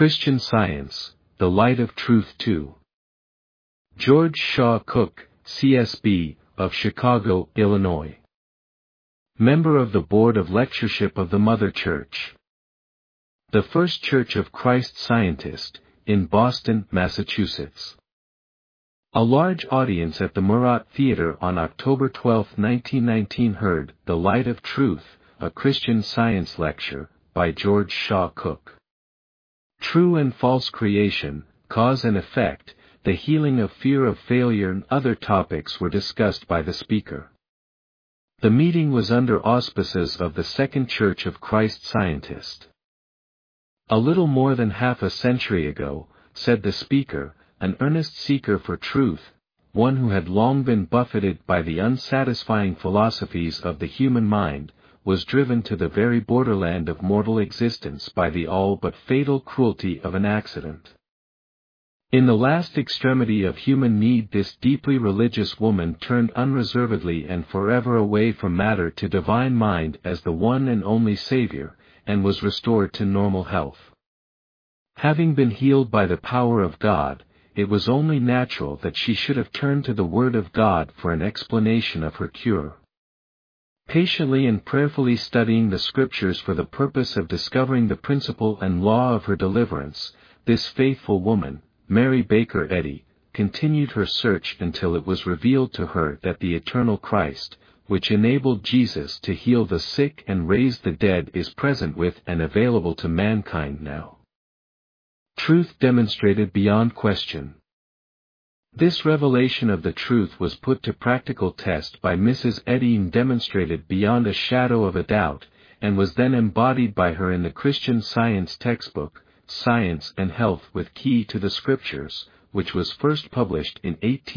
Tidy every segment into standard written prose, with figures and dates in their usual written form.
Christian Science, The Light of Truth 2. George Shaw Cook, CSB, of Chicago, Illinois. Member of the Board of Lectureship of the Mother Church. The First Church of Christ Scientist, in Boston, Massachusetts. A large audience at the Murat Theater on October 12, 1919 heard The Light of Truth, a Christian Science lecture, by George Shaw Cook. True and false creation, cause and effect, the healing of fear of failure and other topics were discussed by the speaker. The meeting was under auspices of the Second Church of Christ Scientist. A little more than half a century ago, said the speaker, an earnest seeker for truth, one who had long been buffeted by the unsatisfying philosophies of the human mind, was driven to the very borderland of mortal existence by the all but fatal cruelty of an accident. In the last extremity of human need, this deeply religious woman turned unreservedly and forever away from matter to divine mind as the one and only Savior, and was restored to normal health. Having been healed by the power of God, it was only natural that she should have turned to the Word of God for an explanation of her cure. Patiently and prayerfully studying the Scriptures for the purpose of discovering the principle and law of her deliverance, this faithful woman, Mary Baker Eddy, continued her search until it was revealed to her that the eternal Christ, which enabled Jesus to heal the sick and raise the dead, is present with and available to mankind now. Truth demonstrated beyond question. This revelation of the truth was put to practical test by Mrs. Eddy and demonstrated beyond a shadow of a doubt, and was then embodied by her in the Christian Science textbook, Science and Health with Key to the Scriptures, which was first published in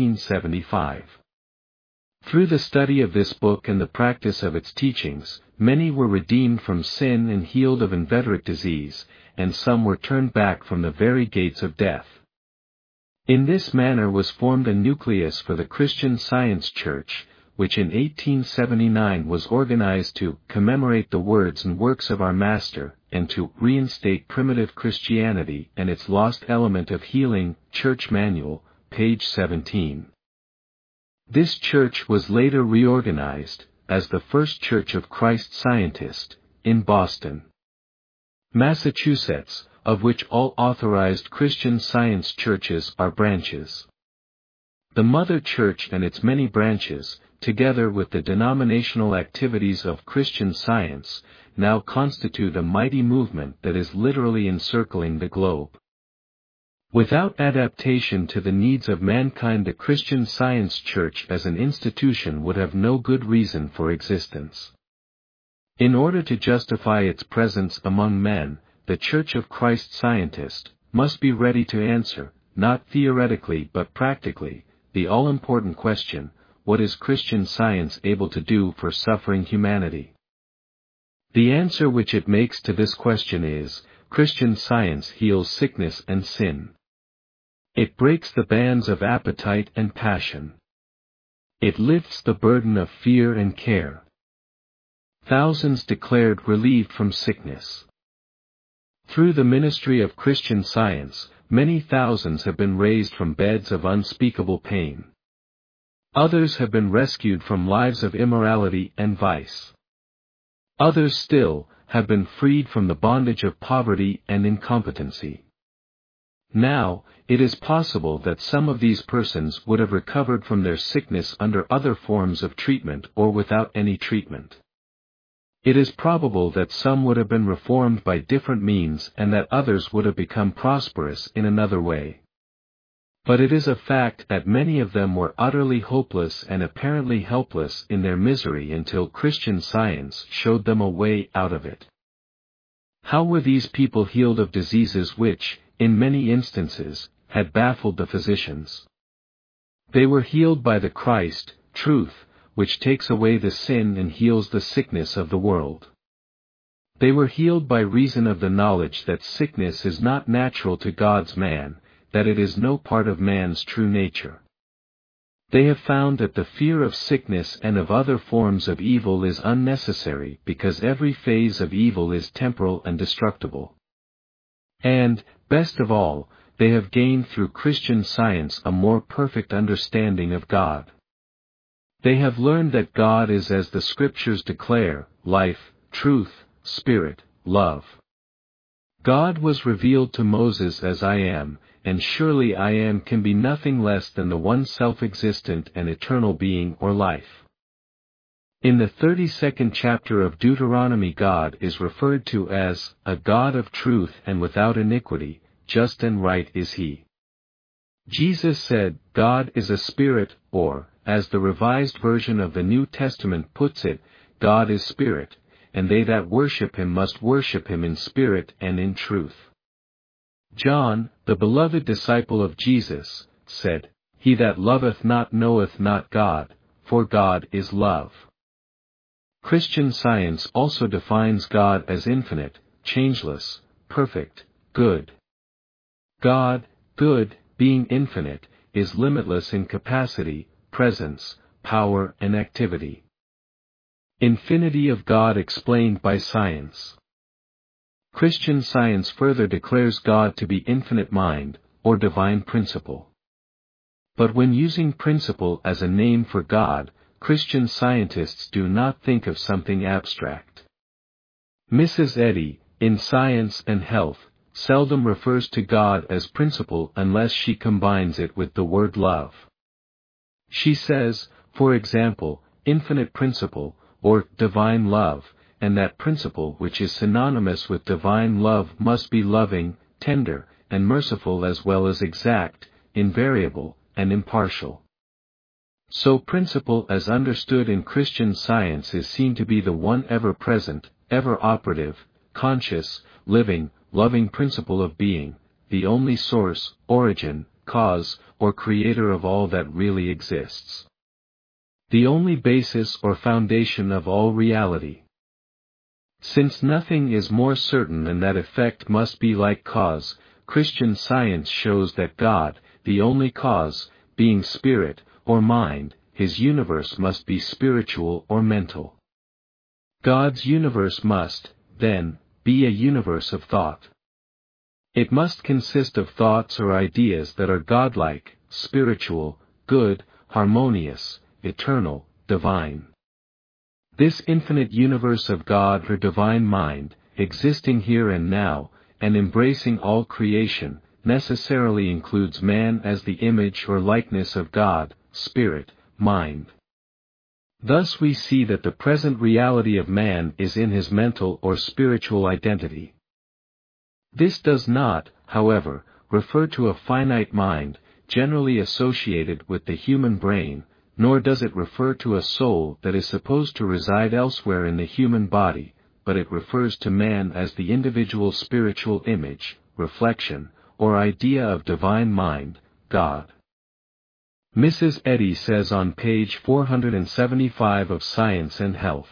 1875. Through the study of this book and the practice of its teachings, many were redeemed from sin and healed of inveterate disease, and some were turned back from the very gates of death. In this manner was formed a nucleus for the Christian Science Church, which in 1879 was organized to commemorate the words and works of our Master, and to reinstate primitive Christianity and its lost element of healing. Church Manual, page 17. This church was later reorganized as the First Church of Christ Scientist, in Boston, Massachusetts, of which all authorized Christian Science churches are branches. The Mother Church and its many branches, together with the denominational activities of Christian Science, now constitute a mighty movement that is literally encircling the globe. Without adaptation to the needs of mankind, the Christian Science Church as an institution would have no good reason for existence. In order to justify its presence among men, the Church of Christ Scientist must be ready to answer, not theoretically but practically, the all-important question: what is Christian Science able to do for suffering humanity? The answer which it makes to this question is: Christian Science heals sickness and sin. It breaks the bands of appetite and passion. It lifts the burden of fear and care. Thousands declared relieved from sickness. Through the ministry of Christian Science, many thousands have been raised from beds of unspeakable pain. Others have been rescued from lives of immorality and vice. Others still have been freed from the bondage of poverty and incompetency. Now, it is possible that some of these persons would have recovered from their sickness under other forms of treatment or without any treatment. It is probable that some would have been reformed by different means and that others would have become prosperous in another way. But it is a fact that many of them were utterly hopeless and apparently helpless in their misery until Christian Science showed them a way out of it. How were these people healed of diseases which, in many instances, had baffled the physicians? They were healed by the Christ, truth, which takes away the sin and heals the sickness of the world. They were healed by reason of the knowledge that sickness is not natural to God's man, that it is no part of man's true nature. They have found that the fear of sickness and of other forms of evil is unnecessary because every phase of evil is temporal and destructible. And, best of all, they have gained through Christian Science a more perfect understanding of God. They have learned that God is, as the Scriptures declare, life, truth, spirit, love. God was revealed to Moses as I Am, and surely I Am can be nothing less than the one self-existent and eternal being or life. In the 32nd chapter of Deuteronomy, God is referred to as a God of truth and without iniquity, just and right is He. Jesus said, God is a spirit, or, as the Revised Version of the New Testament puts it, God is spirit, and they that worship Him must worship Him in spirit and in truth. John, the beloved disciple of Jesus, said, He that loveth not knoweth not God, for God is love. Christian Science also defines God as infinite, changeless, perfect, good. God, good, being infinite, is limitless in capacity, presence, power and activity. Infinity of God explained by science. Christian Science further declares God to be infinite mind, or divine principle. But when using principle as a name for God, Christian scientists do not think of something abstract. Mrs. Eddy, in Science and Health, seldom refers to God as principle unless she combines it with the word love. She says, for example, infinite principle, or divine love, and that principle which is synonymous with divine love must be loving, tender, and merciful as well as exact, invariable, and impartial. So principle as understood in Christian Science is seen to be the one ever-present, ever-operative, conscious, living, loving principle of being, the only source, origin, cause, or creator of all that really exists. The only basis or foundation of all reality. Since nothing is more certain than that effect must be like cause, Christian Science shows that God, the only cause, being spirit, or mind, His universe must be spiritual or mental. God's universe must, then, be a universe of thought. It must consist of thoughts or ideas that are godlike, spiritual, good, harmonious, eternal, divine. This infinite universe of God or divine mind, existing here and now, and embracing all creation, necessarily includes man as the image or likeness of God, spirit, mind. Thus we see that the present reality of man is in his mental or spiritual identity. This does not, however, refer to a finite mind, generally associated with the human brain, nor does it refer to a soul that is supposed to reside elsewhere in the human body, but it refers to man as the individual spiritual image, reflection, or idea of divine mind, God. Mrs. Eddy says on page 475 of Science and Health.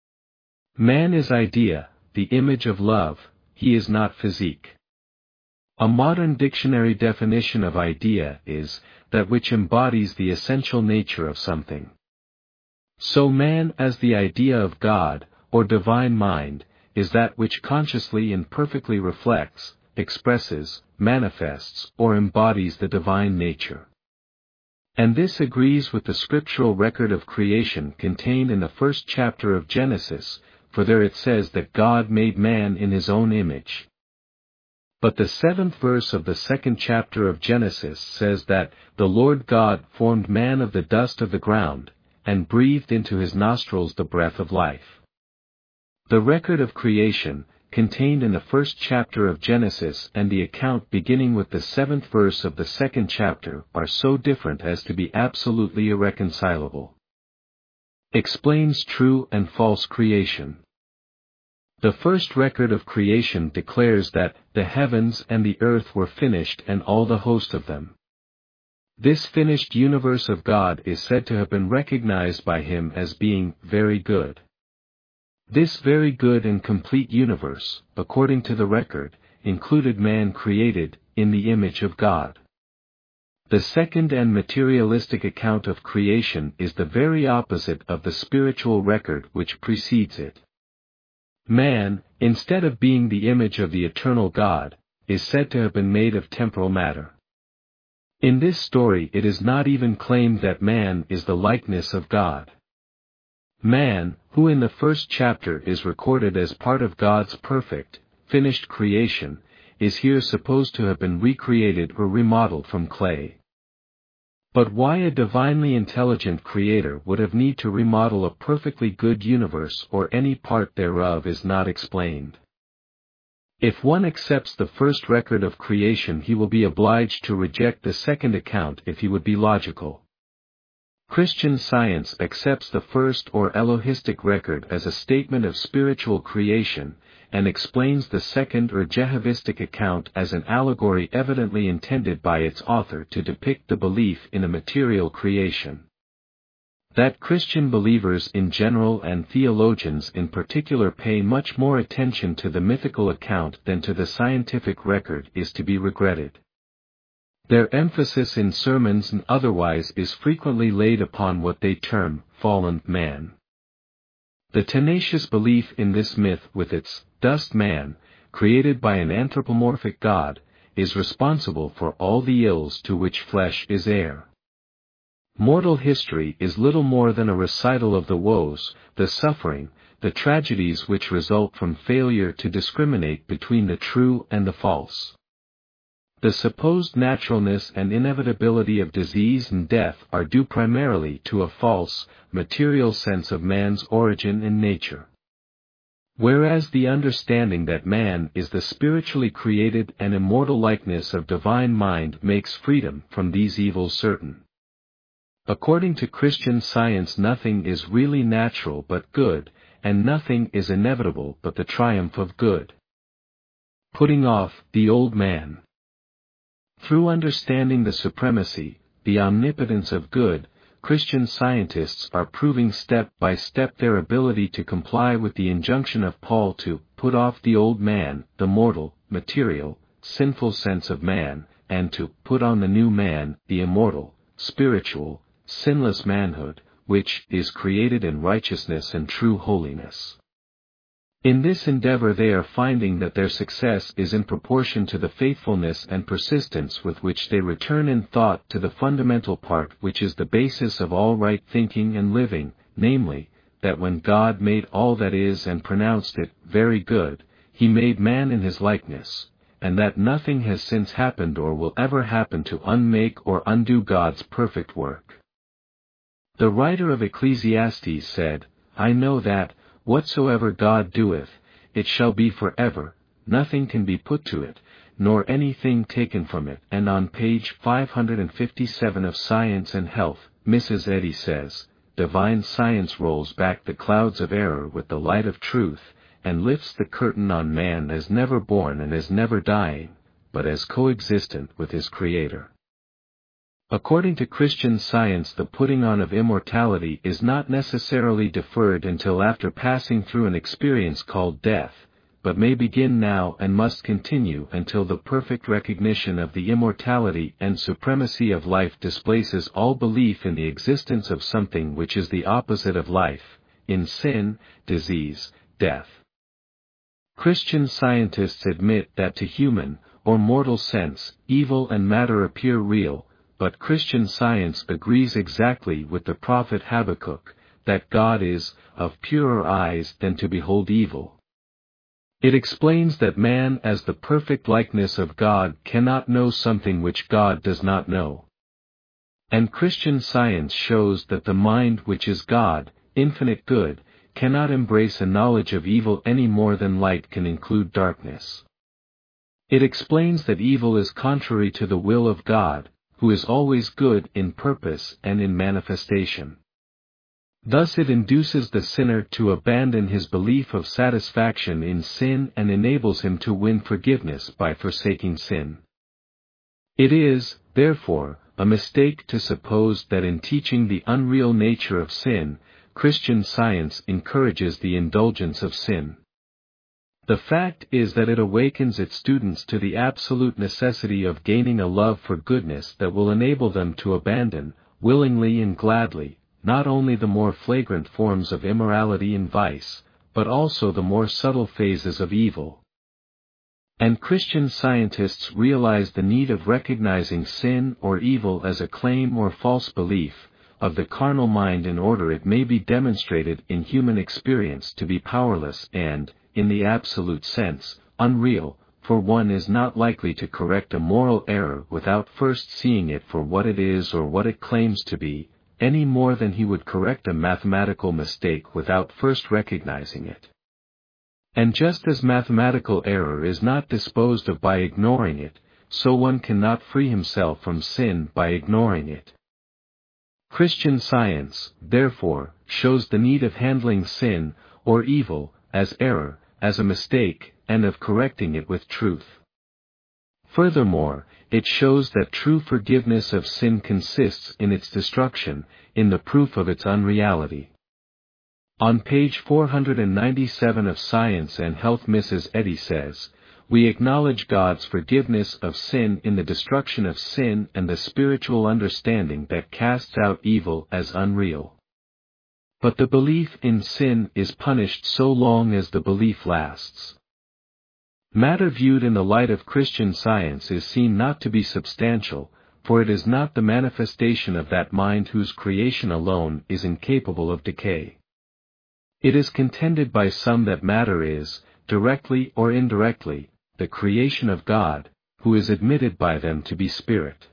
Man is idea, the image of love, he is not physique. A modern dictionary definition of idea is, that which embodies the essential nature of something. So man as the idea of God, or divine mind, is that which consciously and perfectly reflects, expresses, manifests, or embodies the divine nature. And this agrees with the scriptural record of creation contained in the first chapter of Genesis, for there it says that God made man in His own image. But the 7th verse of the 2nd chapter of Genesis says that the Lord God formed man of the dust of the ground, and breathed into his nostrils the breath of life. The record of creation, contained in the 1st chapter of Genesis and the account beginning with the 7th verse of the 2nd chapter are so different as to be absolutely irreconcilable. Explains true and false creation. The first record of creation declares that the heavens and the earth were finished and all the host of them. This finished universe of God is said to have been recognized by Him as being very good. This very good and complete universe, according to the record, included man created in the image of God. The second and materialistic account of creation is the very opposite of the spiritual record which precedes it. Man, instead of being the image of the eternal God, is said to have been made of temporal matter. In this story it is not even claimed that man is the likeness of God. Man, who in the first chapter is recorded as part of God's perfect, finished creation, is here supposed to have been recreated or remodeled from clay. But why a divinely intelligent creator would have need to remodel a perfectly good universe or any part thereof is not explained. If one accepts the first record of creation, he will be obliged to reject the second account if he would be logical. Christian Science accepts the first or Elohistic record as a statement of spiritual creation, and explains the second or Jehovistic account as an allegory evidently intended by its author to depict the belief in a material creation. That Christian believers in general and theologians in particular pay much more attention to the mythical account than to the scientific record is to be regretted. Their emphasis in sermons and otherwise is frequently laid upon what they term fallen man. The tenacious belief in this myth with its dust man, created by an anthropomorphic God, is responsible for all the ills to which flesh is heir. Mortal history is little more than a recital of the woes, the suffering, the tragedies which result from failure to discriminate between the true and the false. The supposed naturalness and inevitability of disease and death are due primarily to a false, material sense of man's origin and nature. Whereas the understanding that man is the spiritually created and immortal likeness of divine mind makes freedom from these evils certain. According to Christian Science, nothing is really natural but good, and nothing is inevitable but the triumph of good. Putting off the old man. Through understanding the supremacy, the omnipotence of good, Christian scientists are proving step by step their ability to comply with the injunction of Paul to put off the old man, the mortal, material, sinful sense of man, and to put on the new man, the immortal, spiritual, sinless manhood, which is created in righteousness and true holiness. In this endeavor they are finding that their success is in proportion to the faithfulness and persistence with which they return in thought to the fundamental part which is the basis of all right thinking and living, namely, that when God made all that is and pronounced it very good, He made man in His likeness, and that nothing has since happened or will ever happen to unmake or undo God's perfect work. The writer of Ecclesiastes said, "I know that, whatsoever God doeth, it shall be forever, nothing can be put to it, nor anything taken from it." And on page 557 of Science and Health, Mrs. Eddy says, "Divine science rolls back the clouds of error with the light of truth, and lifts the curtain on man as never born and as never dying, but as coexistent with his Creator." According to Christian Science, the putting on of immortality is not necessarily deferred until after passing through an experience called death, but may begin now and must continue until the perfect recognition of the immortality and supremacy of life displaces all belief in the existence of something which is the opposite of life, in sin, disease, death. Christian scientists admit that to human, or mortal sense, evil and matter appear real, but Christian Science agrees exactly with the prophet Habakkuk, that God is of purer eyes than to behold evil. It explains that man as the perfect likeness of God cannot know something which God does not know. And Christian Science shows that the mind which is God, infinite good, cannot embrace a knowledge of evil any more than light can include darkness. It explains that evil is contrary to the will of God, who is always good in purpose and in manifestation. Thus it induces the sinner to abandon his belief of satisfaction in sin and enables him to win forgiveness by forsaking sin. It is, therefore, a mistake to suppose that in teaching the unreal nature of sin, Christian Science encourages the indulgence of sin. The fact is that it awakens its students to the absolute necessity of gaining a love for goodness that will enable them to abandon, willingly and gladly, not only the more flagrant forms of immorality and vice, but also the more subtle phases of evil. And Christian scientists realize the need of recognizing sin or evil as a claim or false belief of the carnal mind in order it may be demonstrated in human experience to be powerless and, in the absolute sense, unreal, for one is not likely to correct a moral error without first seeing it for what it is or what it claims to be, any more than he would correct a mathematical mistake without first recognizing it. And just as mathematical error is not disposed of by ignoring it, so one cannot free himself from sin by ignoring it. Christian Science, therefore, shows the need of handling sin, or evil, as error, as a mistake, and of correcting it with truth. Furthermore, it shows that true forgiveness of sin consists in its destruction, in the proof of its unreality. On page 497 of Science and Health, Mrs. Eddy says, "We acknowledge God's forgiveness of sin in the destruction of sin and the spiritual understanding that casts out evil as unreal. But the belief in sin is punished so long as the belief lasts." Matter viewed in the light of Christian Science is seen not to be substantial, for it is not the manifestation of that mind whose creation alone is incapable of decay. It is contended by some that matter is, directly or indirectly, the creation of God, who is admitted by them to be spirit.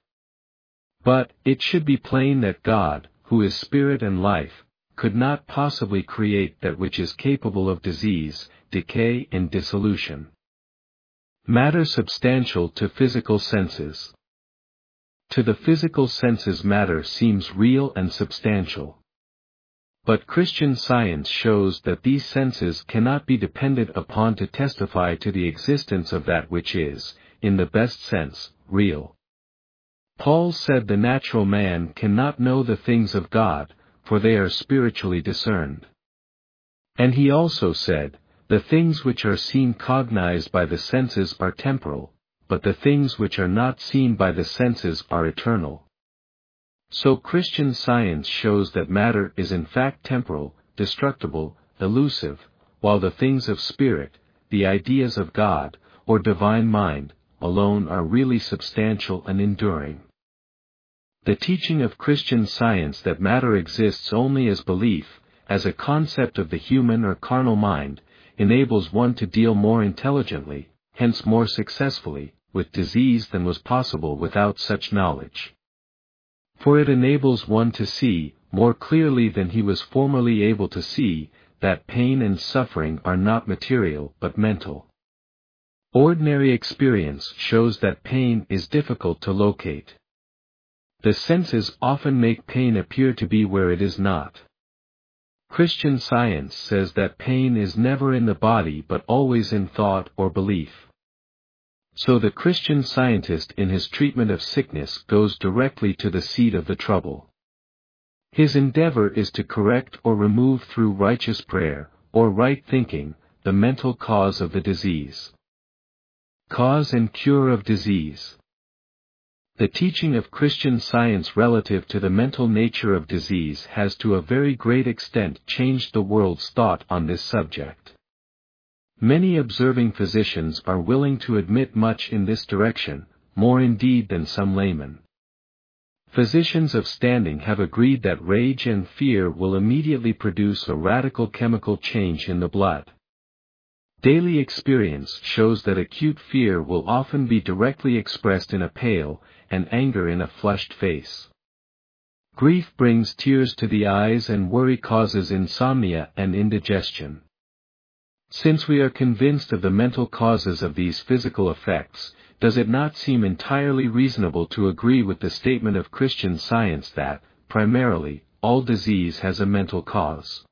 But, it should be plain that God, who is spirit and life, could not possibly create that which is capable of disease, decay and dissolution. Matter substantial to physical senses. To the physical senses matter seems real and substantial. But Christian Science shows that these senses cannot be depended upon to testify to the existence of that which is, in the best sense, real. Paul said the natural man cannot know the things of God, for they are spiritually discerned. And he also said, "The things which are seen cognized by the senses are temporal, but the things which are not seen by the senses are eternal." So Christian Science shows that matter is in fact temporal, destructible, elusive, while the things of spirit, the ideas of God, or divine mind, alone are really substantial and enduring. The teaching of Christian Science that matter exists only as belief, as a concept of the human or carnal mind, enables one to deal more intelligently, hence more successfully, with disease than was possible without such knowledge. For it enables one to see, more clearly than he was formerly able to see, that pain and suffering are not material but mental. Ordinary experience shows that pain is difficult to locate. The senses often make pain appear to be where it is not. Christian Science says that pain is never in the body but always in thought or belief. So the Christian Scientist in his treatment of sickness goes directly to the seat of the trouble. His endeavor is to correct or remove through righteous prayer, or right thinking, the mental cause of the disease. Cause and cure of disease. The teaching of Christian Science relative to the mental nature of disease has to a very great extent changed the world's thought on this subject. Many observing physicians are willing to admit much in this direction, more indeed than some laymen. Physicians of standing have agreed that rage and fear will immediately produce a radical chemical change in the blood. Daily experience shows that acute fear will often be directly expressed in a pale, and anger in a flushed face. Grief brings tears to the eyes and worry causes insomnia and indigestion. Since we are convinced of the mental causes of these physical effects, does it not seem entirely reasonable to agree with the statement of Christian Science that, primarily, all disease has a mental cause?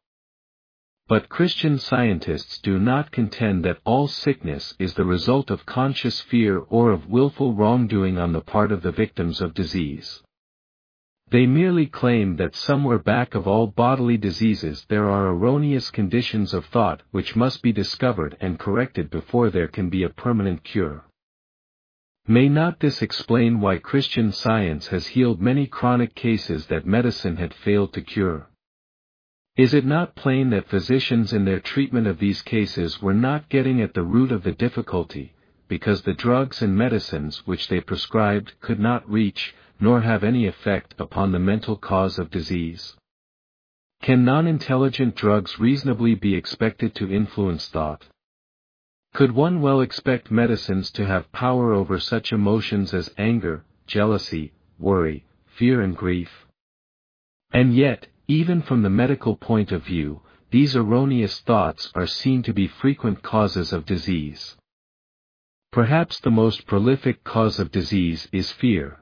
But Christian scientists do not contend that all sickness is the result of conscious fear or of willful wrongdoing on the part of the victims of disease. They merely claim that somewhere back of all bodily diseases there are erroneous conditions of thought which must be discovered and corrected before there can be a permanent cure. May not this explain why Christian Science has healed many chronic cases that medicine had failed to cure? Is it not plain that physicians in their treatment of these cases were not getting at the root of the difficulty, because the drugs and medicines which they prescribed could not reach, nor have any effect upon the mental cause of disease? Can non-intelligent drugs reasonably be expected to influence thought? Could one well expect medicines to have power over such emotions as anger, jealousy, worry, fear and grief? And yet, even from the medical point of view, these erroneous thoughts are seen to be frequent causes of disease. Perhaps the most prolific cause of disease is fear.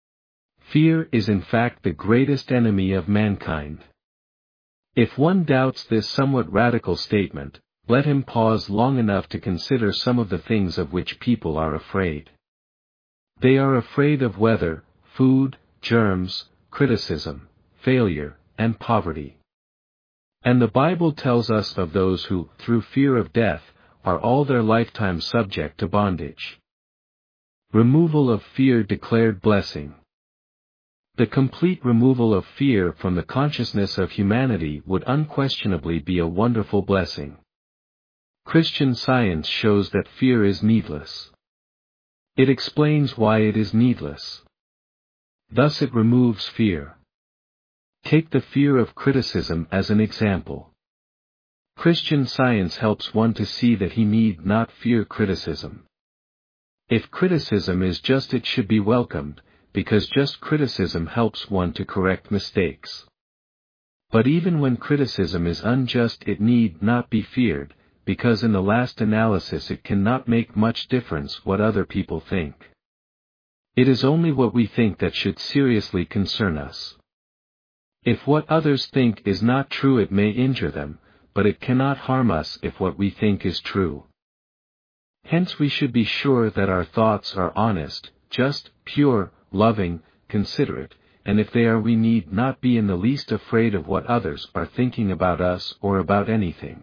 Fear is in fact the greatest enemy of mankind. If one doubts this somewhat radical statement, let him pause long enough to consider some of the things of which people are afraid. They are afraid of weather, food, germs, criticism, failure, and poverty. And the Bible tells us of those who, through fear of death, are all their lifetime subject to bondage. Removal of fear declared blessing. The complete removal of fear from the consciousness of humanity would unquestionably be a wonderful blessing. Christian Science shows that fear is needless. It explains why it is needless. Thus it removes fear. Take the fear of criticism as an example. Christian Science helps one to see that he need not fear criticism. If criticism is just, it should be welcomed, because just criticism helps one to correct mistakes. But even when criticism is unjust, it need not be feared, because in the last analysis it cannot make much difference what other people think. It is only what we think that should seriously concern us. If what others think is not true, it may injure them, but it cannot harm us if what we think is true. Hence we should be sure that our thoughts are honest, just, pure, loving, considerate, and if they are, we need not be in the least afraid of what others are thinking about us or about anything.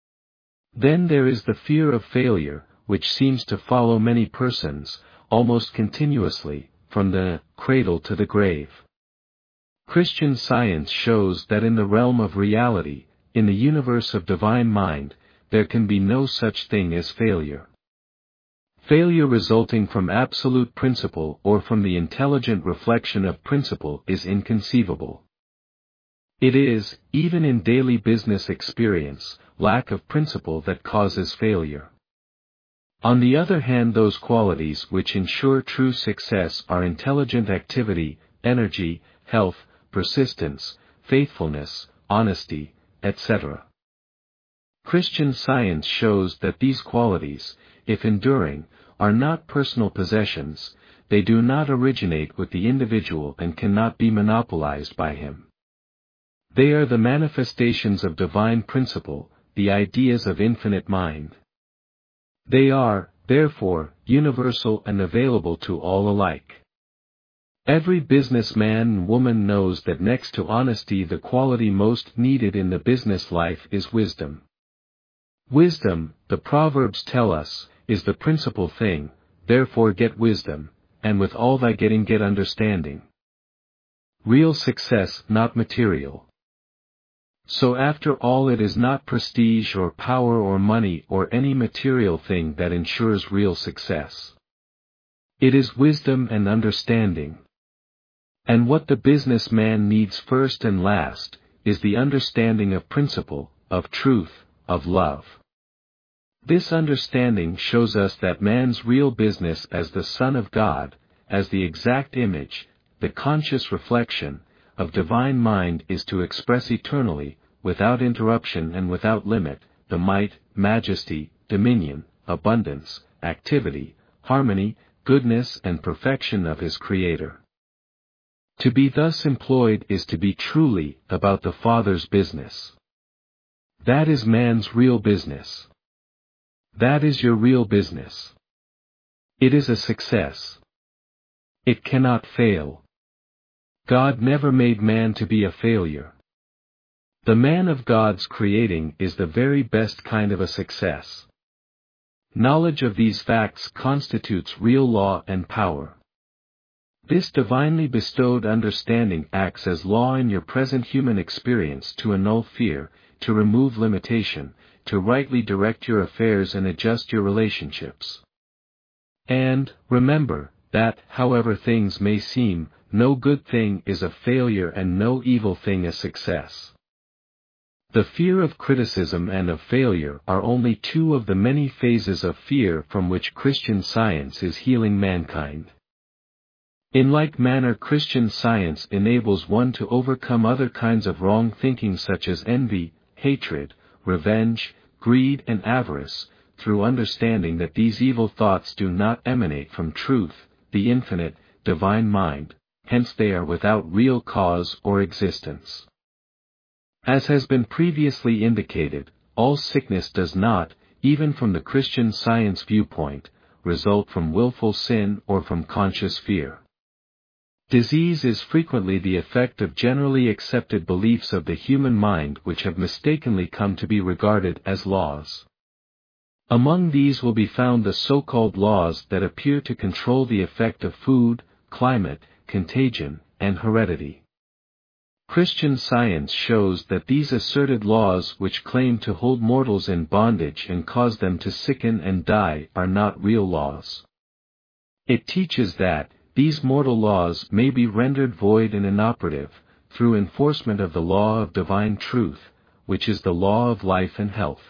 Then there is the fear of failure, which seems to follow many persons, almost continuously, from the cradle to the grave. Christian Science shows that in the realm of reality, in the universe of divine mind, there can be no such thing as failure. Failure resulting from absolute principle or from the intelligent reflection of principle is inconceivable. It is, even in daily business experience, lack of principle that causes failure. On the other hand, those qualities which ensure true success are intelligent activity, energy, health, persistence, faithfulness, honesty, etc. Christian Science shows that these qualities, if enduring, are not personal possessions, they do not originate with the individual and cannot be monopolized by him. They are the manifestations of divine principle, the ideas of infinite mind. They are, therefore, universal and available to all alike. Every businessman and woman knows that next to honesty, the quality most needed in the business life is wisdom. Wisdom, the Proverbs tell us, is the principal thing, therefore get wisdom, and with all thy getting get understanding. Real success, not material. So after all, it is not prestige or power or money or any material thing that ensures real success. It is wisdom and understanding. And what the businessman needs first and last, is the understanding of principle, of truth, of love. This understanding shows us that man's real business as the Son of God, as the exact image, the conscious reflection, of divine mind is to express eternally, without interruption and without limit, the might, majesty, dominion, abundance, activity, harmony, goodness and perfection of his Creator. To be thus employed is to be truly about the Father's business. That is man's real business. That is your real business. It is a success. It cannot fail. God never made man to be a failure. The man of God's creating is the very best kind of a success. Knowledge of these facts constitutes real law and power. This divinely bestowed understanding acts as law in your present human experience to annul fear, to remove limitation, to rightly direct your affairs and adjust your relationships. And, remember, that, however things may seem, no good thing is a failure and no evil thing a success. The fear of criticism and of failure are only two of the many phases of fear from which Christian Science is healing mankind. In like manner, Christian Science enables one to overcome other kinds of wrong thinking such as envy, hatred, revenge, greed and avarice, through understanding that these evil thoughts do not emanate from truth, the infinite, divine mind, hence they are without real cause or existence. As has been previously indicated, all sickness does not, even from the Christian Science viewpoint, result from willful sin or from conscious fear. Disease is frequently the effect of generally accepted beliefs of the human mind which have mistakenly come to be regarded as laws. Among these will be found the so-called laws that appear to control the effect of food, climate, contagion, and heredity. Christian Science shows that these asserted laws which claim to hold mortals in bondage and cause them to sicken and die are not real laws. It teaches that these mortal laws may be rendered void and inoperative, through enforcement of the law of divine truth, which is the law of life and health.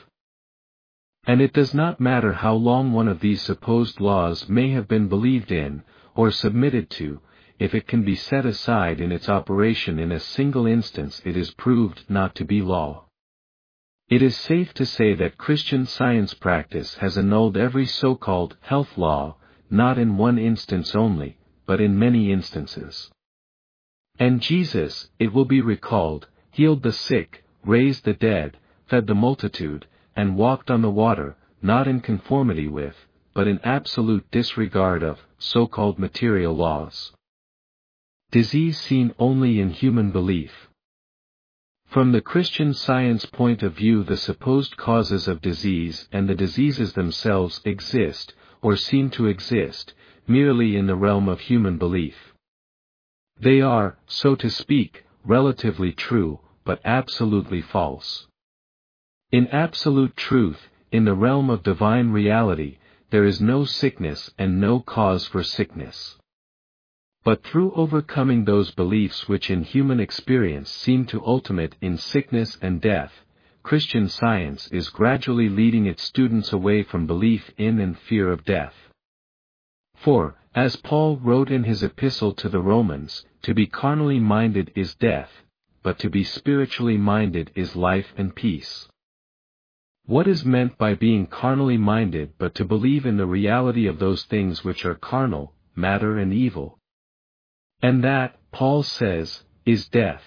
And it does not matter how long one of these supposed laws may have been believed in, or submitted to, if it can be set aside in its operation in a single instance it is proved not to be law. It is safe to say that Christian Science practice has annulled every so-called health law, not in one instance only, but in many instances. And Jesus, it will be recalled, healed the sick, raised the dead, fed the multitude, and walked on the water, not in conformity with, but in absolute disregard of, so-called material laws. Disease seen only in human belief. From the Christian Science point of view, the supposed causes of disease and the diseases themselves exist, or seem to exist, merely in the realm of human belief. They are, so to speak, relatively true, but absolutely false. In absolute truth, in the realm of divine reality, there is no sickness and no cause for sickness. But through overcoming those beliefs which in human experience seem to ultimate in sickness and death, Christian Science is gradually leading its students away from belief in and fear of death. For, as Paul wrote in his epistle to the Romans, to be carnally minded is death, but to be spiritually minded is life and peace. What is meant by being carnally minded but to believe in the reality of those things which are carnal, matter and evil? And that, Paul says, is death.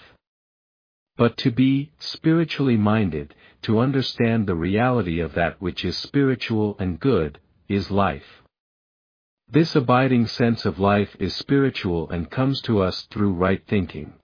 But to be spiritually minded, to understand the reality of that which is spiritual and good, is life. This abiding sense of life is spiritual and comes to us through right thinking.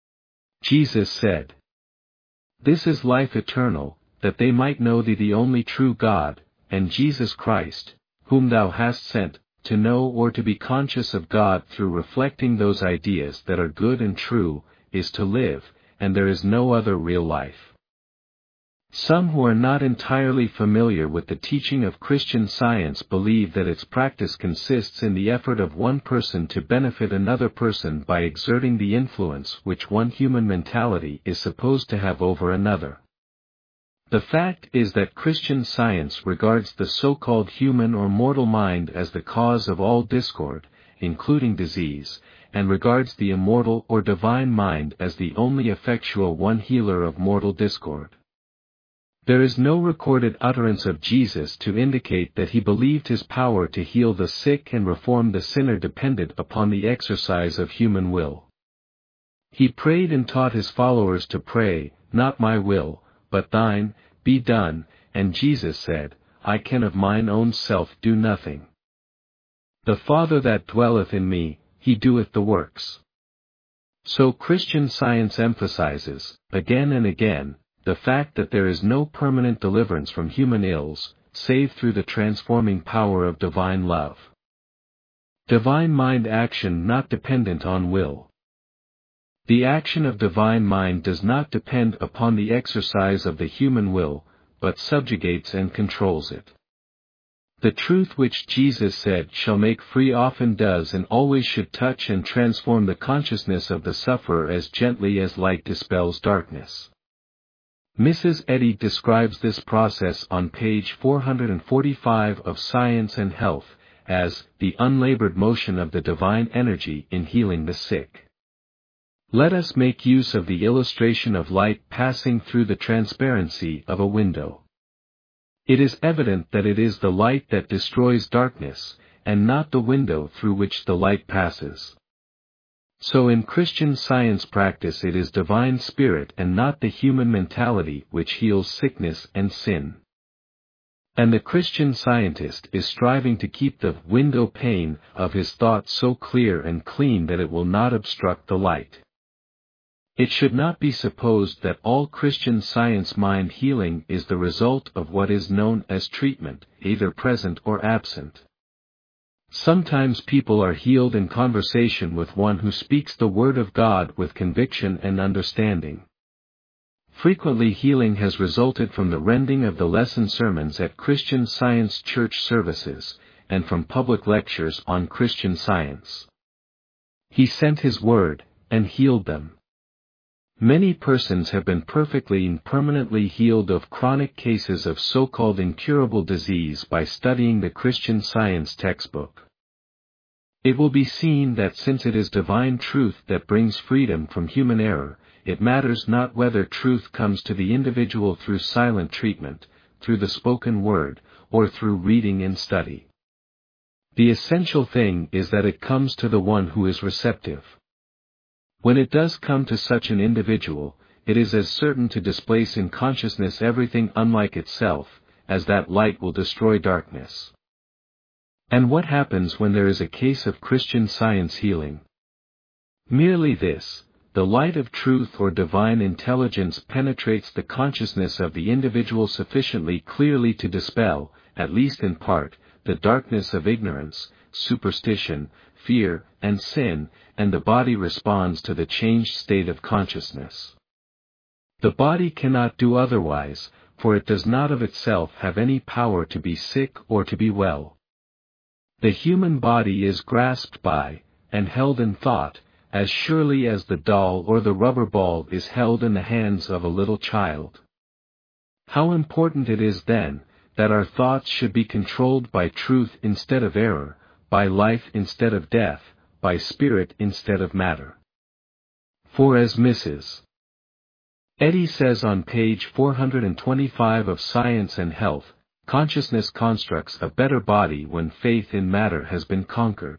Jesus said, "This is life eternal, that they might know thee the only true God, and Jesus Christ, whom thou hast sent." To know or to be conscious of God through reflecting those ideas that are good and true, is to live, and there is no other real life. Some who are not entirely familiar with the teaching of Christian Science believe that its practice consists in the effort of one person to benefit another person by exerting the influence which one human mentality is supposed to have over another. The fact is that Christian Science regards the so-called human or mortal mind as the cause of all discord, including disease, and regards the immortal or divine mind as the only effectual one healer of mortal discord. There is no recorded utterance of Jesus to indicate that he believed his power to heal the sick and reform the sinner depended upon the exercise of human will. He prayed and taught his followers to pray, "Not my will, but thine, be done," and Jesus said, "I can of mine own self do nothing. The Father that dwelleth in me, he doeth the works." So Christian Science emphasizes, again and again, the fact that there is no permanent deliverance from human ills, save through the transforming power of divine love. Divine mind action not dependent on will. The action of divine mind does not depend upon the exercise of the human will, but subjugates and controls it. The truth which Jesus said shall make free often does and always should touch and transform the consciousness of the sufferer as gently as light dispels darkness. Mrs. Eddy describes this process on page 445 of Science and Health, as the unlabored motion of the divine energy in healing the sick. Let us make use of the illustration of light passing through the transparency of a window. It is evident that it is the light that destroys darkness, and not the window through which the light passes. So in Christian Science practice it is divine spirit and not the human mentality which heals sickness and sin. And the Christian Scientist is striving to keep the window pane of his thought so clear and clean that it will not obstruct the light. It should not be supposed that all Christian Science mind healing is the result of what is known as treatment, either present or absent. Sometimes people are healed in conversation with one who speaks the Word of God with conviction and understanding. Frequently healing has resulted from the rending of the lesson sermons at Christian Science church services, and from public lectures on Christian Science. He sent His Word, and healed them. Many persons have been perfectly and permanently healed of chronic cases of so-called incurable disease by studying the Christian Science textbook. It will be seen that since it is divine truth that brings freedom from human error, it matters not whether truth comes to the individual through silent treatment, through the spoken word, or through reading and study. The essential thing is that it comes to the one who is receptive. When it does come to such an individual, it is as certain to displace in consciousness everything unlike itself, as that light will destroy darkness. And what happens when there is a case of Christian Science healing? Merely this: the light of truth or divine intelligence penetrates the consciousness of the individual sufficiently clearly to dispel, at least in part, the darkness of ignorance, superstition, fear, and sin, and the body responds to the changed state of consciousness. The body cannot do otherwise, for it does not of itself have any power to be sick or to be well. The human body is grasped by, and held in thought, as surely as the doll or the rubber ball is held in the hands of a little child. How important it is then, that our thoughts should be controlled by truth instead of error, by life instead of death, by spirit instead of matter. For as Mrs. Eddy says on page 425 of Science and Health, consciousness constructs a better body when faith in matter has been conquered.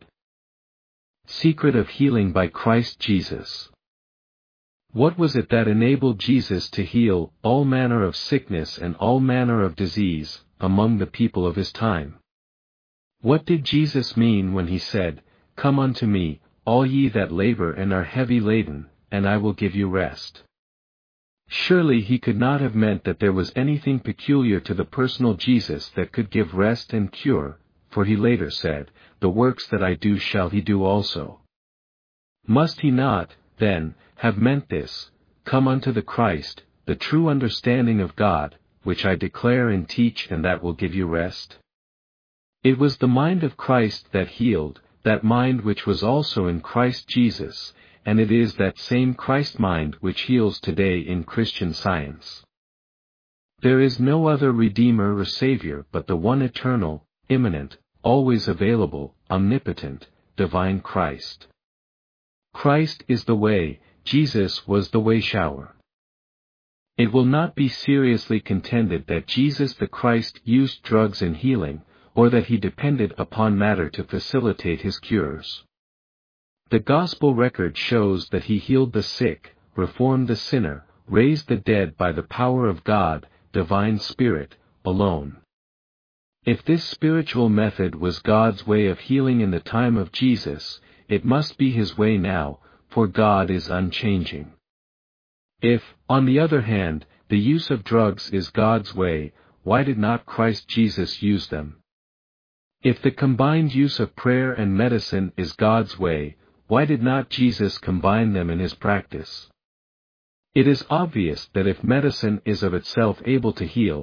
Secret of healing by Christ Jesus. What was it that enabled Jesus to heal all manner of sickness and all manner of disease among the people of his time? What did Jesus mean when he said, "Come unto me, all ye that labor and are heavy laden, and I will give you rest"? Surely he could not have meant that there was anything peculiar to the personal Jesus that could give rest and cure, for he later said, "The works that I do shall he do also." Must he not, then, have meant this, "Come unto the Christ, the true understanding of God, which I declare and teach, and that will give you rest"? It was the mind of Christ that healed, that mind which was also in Christ Jesus, and it is that same Christ mind which heals today in Christian Science. There is no other Redeemer or Savior but the one eternal, immanent, always available, omnipotent, divine Christ. Christ is the way, Jesus was the way shower. It will not be seriously contended that Jesus the Christ used drugs in healing, or that he depended upon matter to facilitate his cures. The Gospel record shows that he healed the sick, reformed the sinner, raised the dead by the power of God, divine Spirit, alone. If this spiritual method was God's way of healing in the time of Jesus, it must be his way now, for God is unchanging. If, on the other hand, the use of drugs is God's way, why did not Christ Jesus use them? If the combined use of prayer and medicine is God's way, why did not Jesus combine them in his practice? It is obvious that if medicine is of itself able to heal,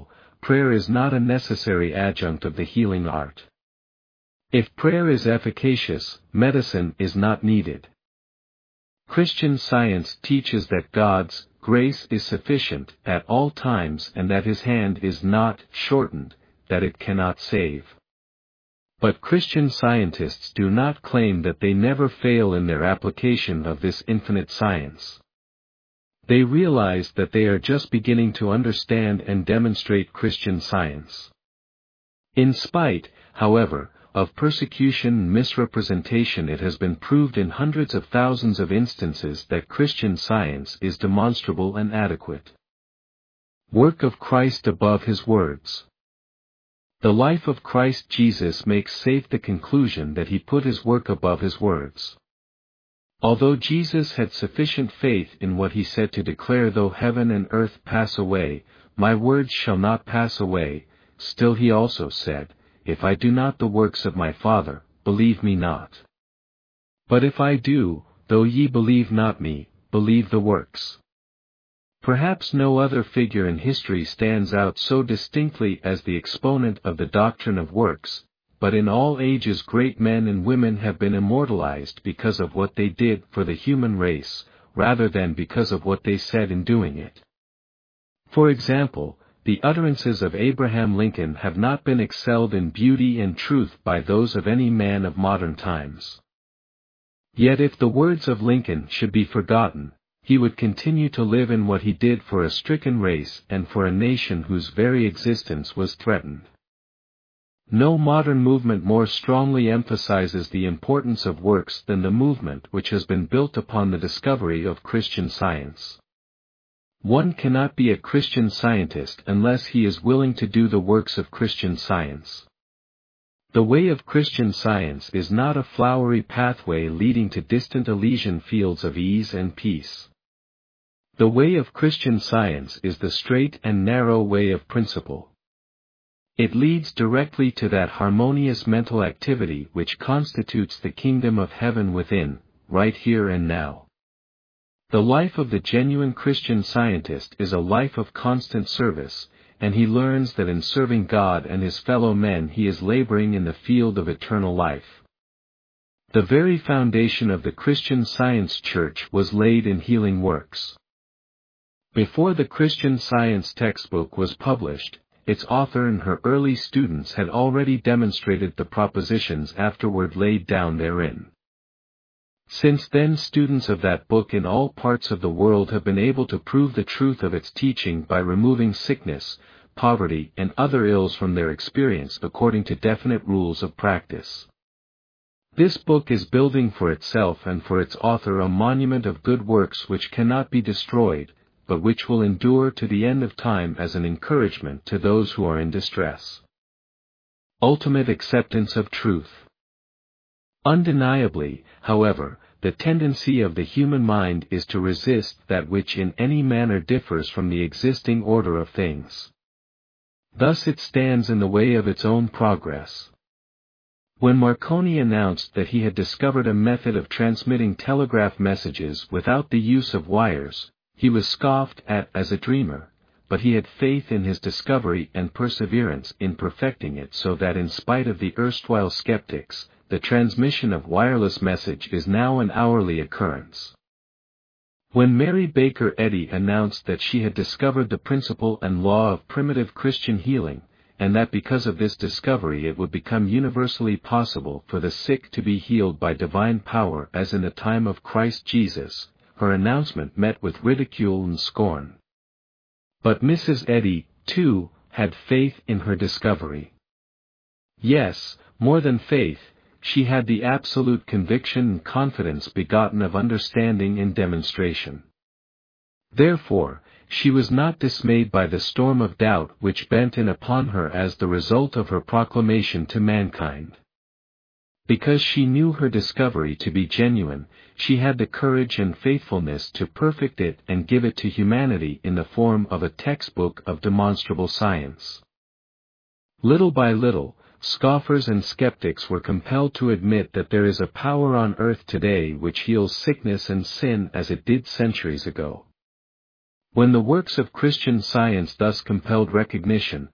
prayer is not a necessary adjunct of the healing art. If prayer is efficacious, medicine is not needed. Christian Science teaches that God's grace is sufficient at all times and that His hand is not shortened, that it cannot save. But Christian scientists do not claim that they never fail in their application of this infinite science. They realize that they are just beginning to understand and demonstrate Christian Science. In spite, however, of persecution and misrepresentation, it has been proved in hundreds of thousands of instances that Christian Science is demonstrable and adequate. Work of Christ above His words. The life of Christ Jesus makes safe the conclusion that He put His work above His words. Although Jesus had sufficient faith in what He said to declare, "Though heaven and earth pass away, my words shall not pass away," still He also said, "If I do not the works of my Father, believe me not. But if I do, though ye believe not me, believe the works." Perhaps no other figure in history stands out so distinctly as the exponent of the doctrine of works, but in all ages great men and women have been immortalized because of what they did for the human race, rather than because of what they said in doing it. For example, the utterances of Abraham Lincoln have not been excelled in beauty and truth by those of any man of modern times. Yet if the words of Lincoln should be forgotten, he would continue to live in what he did for a stricken race and for a nation whose very existence was threatened. No modern movement more strongly emphasizes the importance of works than the movement which has been built upon the discovery of Christian Science. One cannot be a Christian Scientist unless he is willing to do the works of Christian Science. The way of Christian Science is not a flowery pathway leading to distant Elysian fields of ease and peace. The way of Christian Science is the straight and narrow way of principle. It leads directly to that harmonious mental activity which constitutes the kingdom of heaven within, right here and now. The life of the genuine Christian Scientist is a life of constant service, and he learns that in serving God and his fellow men he is laboring in the field of eternal life. The very foundation of the Christian Science Church was laid in healing works. Before the Christian Science textbook was published, its author and her early students had already demonstrated the propositions afterward laid down therein. Since then, students of that book in all parts of the world have been able to prove the truth of its teaching by removing sickness, poverty, and other ills from their experience according to definite rules of practice. This book is building for itself and for its author a monument of good works which cannot be destroyed, but which will endure to the end of time as an encouragement to those who are in distress. Ultimate acceptance of truth. Undeniably, however, the tendency of the human mind is to resist that which in any manner differs from the existing order of things. Thus it stands in the way of its own progress. When Marconi announced that he had discovered a method of transmitting telegraph messages without the use of wires, he was scoffed at as a dreamer, but he had faith in his discovery and perseverance in perfecting it so that in spite of the erstwhile skeptics, the transmission of wireless message is now an hourly occurrence. When Mary Baker Eddy announced that she had discovered the principle and law of primitive Christian healing, and that because of this discovery it would become universally possible for the sick to be healed by divine power as in the time of Christ Jesus, her announcement met with ridicule and scorn. But Mrs. Eddy, too, had faith in her discovery. Yes, more than faith, she had the absolute conviction and confidence begotten of understanding and demonstration. Therefore, she was not dismayed by the storm of doubt which bent in upon her as the result of her proclamation to mankind. Because she knew her discovery to be genuine, she had the courage and faithfulness to perfect it and give it to humanity in the form of a textbook of demonstrable science. Little by little, scoffers and skeptics were compelled to admit that there is a power on earth today which heals sickness and sin as it did centuries ago. When the works of Christian Science thus compelled recognition,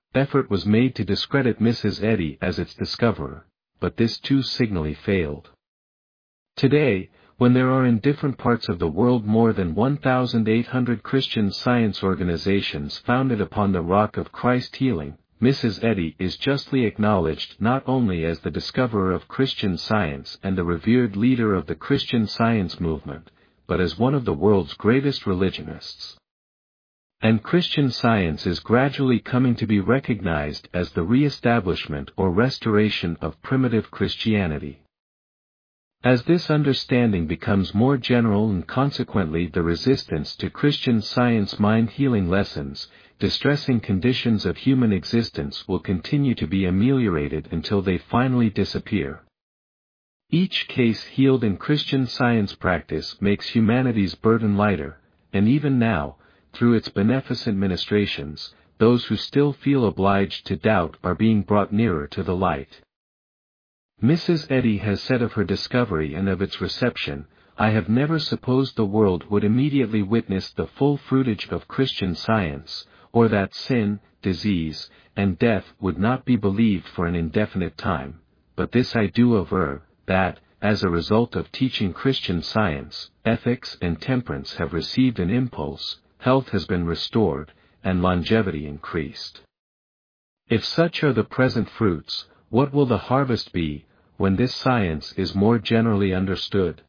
effort was made to discredit Mrs. Eddy as its discoverer, but this too signally failed. Today, when there are in different parts of the world more than 1,800 Christian Science organizations founded upon the rock of Christ healing, Mrs. Eddy is justly acknowledged not only as the discoverer of Christian Science and the revered leader of the Christian Science movement, but as one of the world's greatest religionists. And Christian Science is gradually coming to be recognized as the re-establishment or restoration of primitive Christianity. As this understanding becomes more general and consequently the resistance to Christian Science mind-healing lessons, distressing conditions of human existence will continue to be ameliorated until they finally disappear. Each case healed in Christian Science practice makes humanity's burden lighter, and even now, through its beneficent ministrations, those who still feel obliged to doubt are being brought nearer to the light. Mrs. Eddy has said of her discovery and of its reception, "I have never supposed the world would immediately witness the full fruitage of Christian Science, or that sin, disease, and death would not be believed for an indefinite time, but this I do aver, that, as a result of teaching Christian Science, ethics and temperance have received an impulse, health has been restored, and longevity increased. If such are the present fruits, what will the harvest be, when this science is more generally understood?"